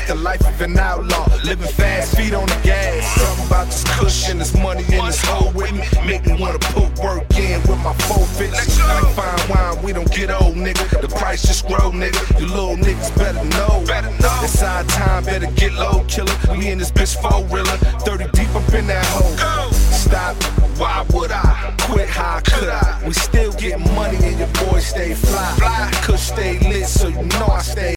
the life of an outlaw, living fast, feet on the gas. Something about this cushion, this money in this hole with me, make me wanna put work in with my 450. Like fine wine, we don't get old, nigga. The price just grow, nigga. You little niggas better know. It's our time, better get low, killer. We in this bitch 4-reeler, 30 deep up in that hole. Stop, why would I? Quit, how could I? We still getting money and your boy stay fly. Kush stay lit, so you know I stay